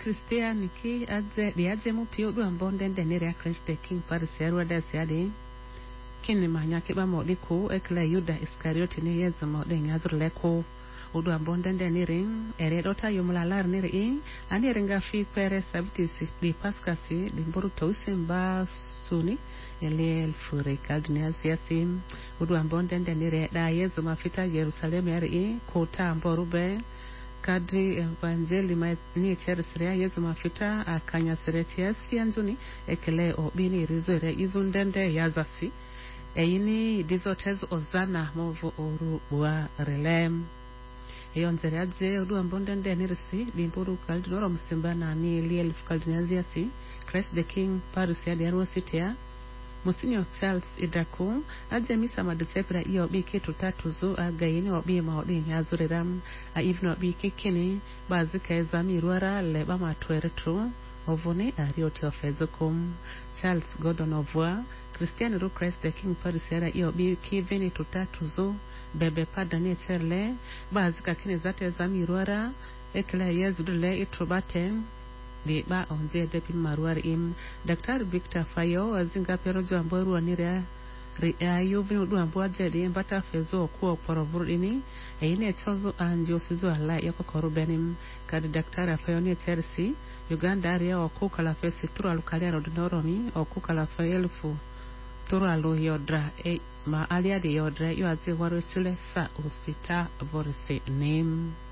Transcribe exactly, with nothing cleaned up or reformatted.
Christian ki adze di adze mu pio du ambonde nere ya Christ the King pariseru da siade kini manya ke ba mo liko ekla Yuda Iscariot ni yezo mo de nyazur leko udu ambonde nere ere dota yumlalar nere in ani renga fi pere sabti di paskasi di boru tausimba suni ele el fure kadnia siasim udu ambonde nere da yezo mafita Jerusalem ere in kota amboru be kadri evanjeli ma ni cheresria yezu mafita akanya seretia sianzuni ekele obini rizore izundende yazasi eyini dizotezo ozana movo oru wa relem eyonzeradze odu ambondende nirisi dimburu kaldoro musimbana ni liel kaldinaziasi Christ the King parusia diarwo sitia Monsignor Charles Idaku aje misa madutepra iyo bike tutatu zo agayini obi maodi yazuriram a ivno bike kini bazika ezami ruara leba matweretu ovone arioti ofezokum Charles Gordon Ovwa Christian Ru Christ the King parisera iyo bike veni tutatu zo bebe padani cherle bazika kini zate ezami ruara ekle yezudule itrobaten di ba onje depi maruar im Doctor Victor Fayo azinga perojo amboru anira ayo vino du ambo jedi mbata fezo ko porovur ini eyine tsozo anjo sizo ala yako korubenim kad Doctor Fayo ni tersi Uganda area okukala fesi turu alukalia rodnoroni okukala faelfu turu alu yodra e ma alia de yodra yo azi waru chule sa usita vorse name